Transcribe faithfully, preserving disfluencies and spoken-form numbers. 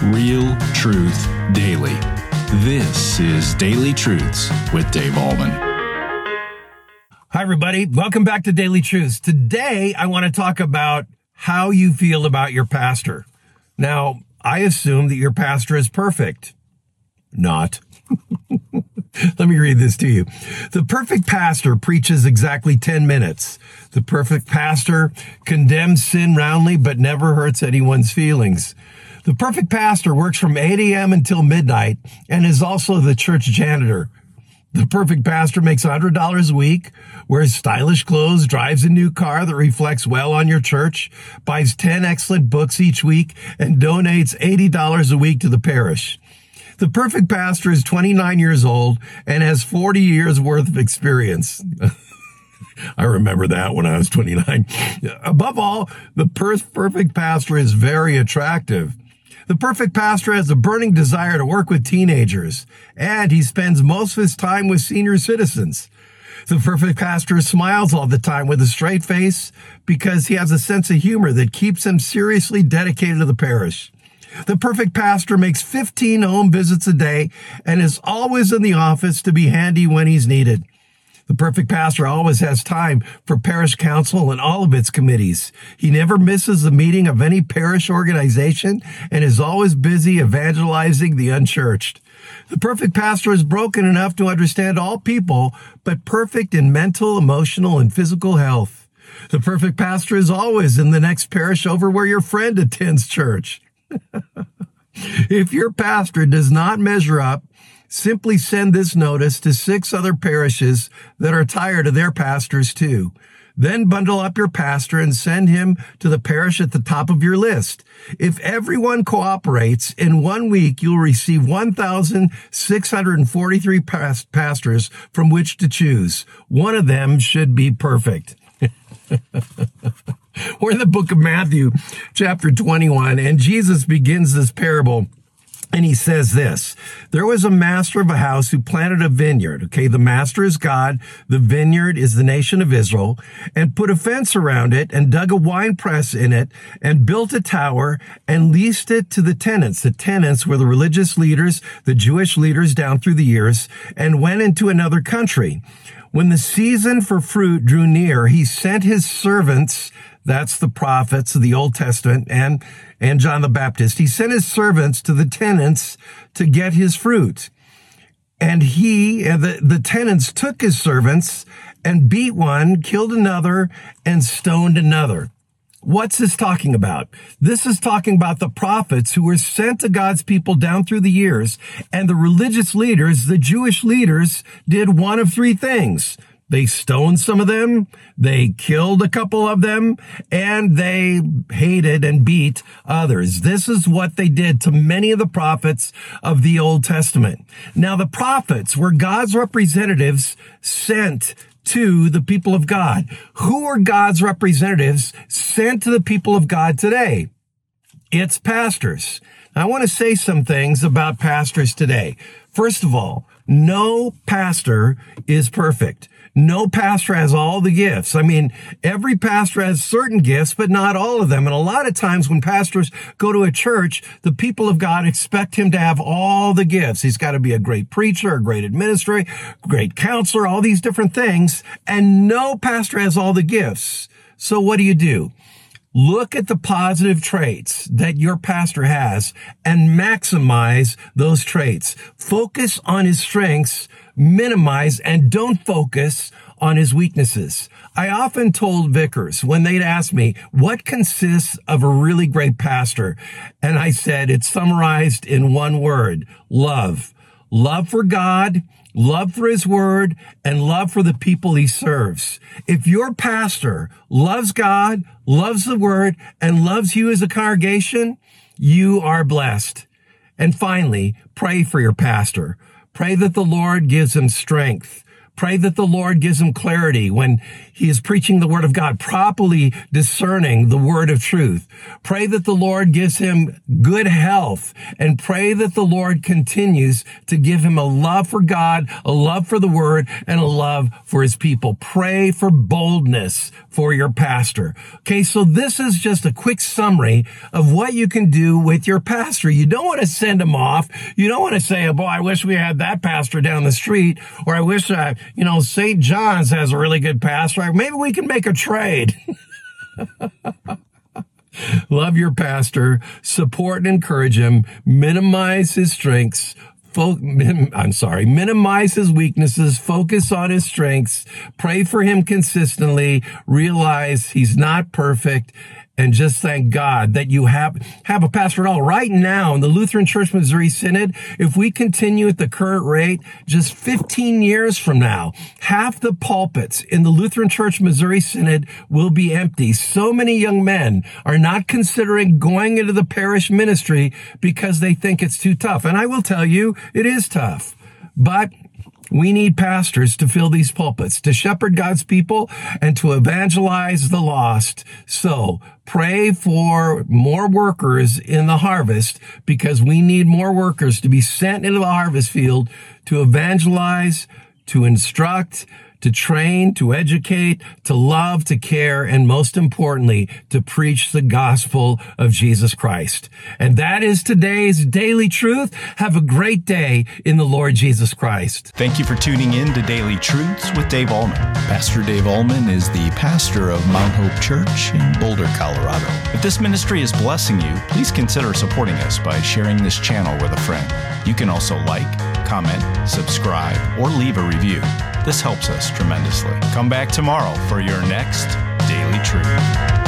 Real Truth Daily. This is Daily Truths with Dave Ahlman. Hi, everybody. Welcome back to Daily Truths. Today, I want to talk about how you feel about your pastor. Now, I assume that your pastor is perfect. Not. Let me read this to you. The perfect pastor preaches exactly ten minutes. The perfect pastor condemns sin roundly, but never hurts anyone's feelings. The perfect pastor works from eight a.m. until midnight and is also the church janitor. The perfect pastor makes one hundred dollars a week, wears stylish clothes, drives a new car that reflects well on your church, buys ten excellent books each week, and donates eighty dollars a week to the parish. The perfect pastor is twenty-nine years old and has forty years worth of experience. I remember that when I was twenty-nine. Above all, the per- perfect pastor is very attractive. The perfect pastor has a burning desire to work with teenagers, and he spends most of his time with senior citizens. The perfect pastor smiles all the time with a straight face because he has a sense of humor that keeps him seriously dedicated to the parish. The perfect pastor makes fifteen home visits a day and is always in the office to be handy when he's needed. The perfect pastor always has time for parish council and all of its committees. He never misses a meeting of any parish organization and is always busy evangelizing the unchurched. The perfect pastor is broken enough to understand all people, but perfect in mental, emotional, and physical health. The perfect pastor is always in the next parish over where your friend attends church. If your pastor does not measure up, simply send this notice to six other parishes that are tired of their pastors too. Then bundle up your pastor and send him to the parish at the top of your list. If everyone cooperates, in one week you'll receive one thousand six hundred forty-three past- pastors from which to choose. One of them should be perfect. We're in the book of Matthew, chapter twenty-one, and Jesus begins this parable. And he says this: there was a master of a house who planted a vineyard. Okay, the master is God. The vineyard is the nation of Israel, and put a fence around it and dug a wine press in it and built a tower and leased it to the tenants. The tenants were the religious leaders, the Jewish leaders down through the years, and went into another country. When the season for fruit drew near, he sent his servants. That's the prophets of the Old Testament and, and John the Baptist. He sent his servants to the tenants to get his fruit. And he, the, the tenants took his servants and beat one, killed another, and stoned another. What's this talking about? This is talking about the prophets who were sent to God's people down through the years, and the religious leaders, the Jewish leaders, did one of three things. They stoned some of them, they killed a couple of them, and they hated and beat others. This is what they did to many of the prophets of the Old Testament. Now, the prophets were God's representatives sent to the people of God. Who are God's representatives sent to the people of God today? It's pastors. Now, I want to say some things about pastors today. First of all, no pastor is perfect. No pastor has all the gifts. I mean, every pastor has certain gifts, but not all of them. And a lot of times when pastors go to a church, the people of God expect him to have all the gifts. He's got to be a great preacher, a great administrator, great counselor, all these different things. And no pastor has all the gifts. So what do you do? Look at the positive traits that your pastor has and maximize those traits. Focus on his strengths, minimize, and don't focus on his weaknesses. I often told vicars when they'd ask me, what consists of a really great pastor? And I said, it's summarized in one word: love. Love for God, love for his word, and love for the people he serves. If your pastor loves God, loves the word, and loves you as a congregation, you are blessed. And finally, pray for your pastor. Pray that the Lord gives him strength. Pray that the Lord gives him clarity when he is preaching the word of God, properly discerning the word of truth. Pray that the Lord gives him good health, and pray that the Lord continues to give him a love for God, a love for the word, and a love for his people. Pray for boldness for your pastor. Okay, so this is just a quick summary of what you can do with your pastor. You don't want to send him off. You don't want to say, oh, boy, I wish we had that pastor down the street, or I wish, uh, you know, Saint John's has a really good pastor. Maybe we can make a trade. Love your pastor, support and encourage him, minimize his strengths, fo- min- I'm sorry, minimize his weaknesses, focus on his strengths, pray for him consistently, realize he's not perfect, and just thank God that you have, have a pastor at all. Right now in the Lutheran Church Missouri Synod, if we continue at the current rate, just fifteen years from now, half the pulpits in the Lutheran Church Missouri Synod will be empty. So many young men are not considering going into the parish ministry because they think it's too tough. And I will tell you, it is tough. But we need pastors to fill these pulpits, to shepherd God's people, and to evangelize the lost. So pray for more workers in the harvest, because we need more workers to be sent into the harvest field to evangelize, to instruct, to train, to educate, to love, to care, and most importantly, to preach the gospel of Jesus Christ. And that is today's Daily Truth. Have a great day in the Lord Jesus Christ. Thank you for tuning in to Daily Truths with Dave Allman. Pastor Dave Allman is the pastor of Mount Hope Church in Boulder, Colorado. If this ministry is blessing you, please consider supporting us by sharing this channel with a friend. You can also like, comment, subscribe, or leave a review. This helps us tremendously. Come back tomorrow for your next Daily Truth.